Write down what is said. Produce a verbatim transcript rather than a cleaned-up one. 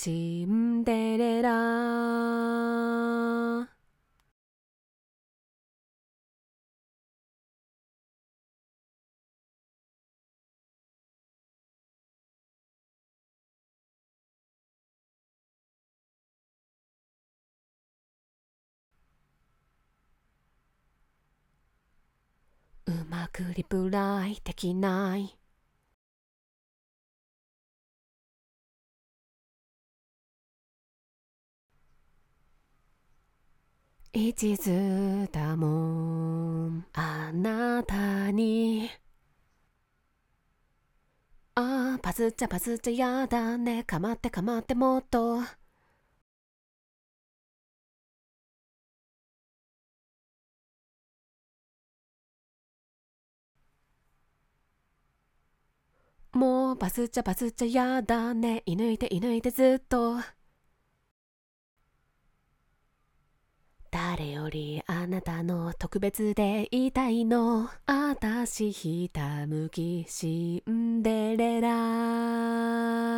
シンデレラ。うまくリプライできない。一途だもんあなたに。あーパスっちゃパスっちゃやだね。かまってかまってもっと。もうパスっちゃパスっちゃやだね。射抜いて射抜いてずっと。誰よりあなたの特別でいたいの。あたしひたむきシンデレラ。